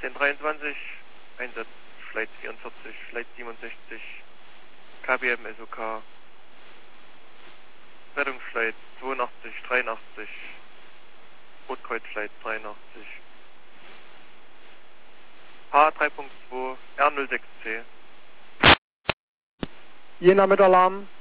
1023, Einsatz Flight 44, Flight 67, KBM SOK, Rettungsflight 82, 83, Rotkreuz Flight 83, H3.2, R06C. Jena mit Alarm.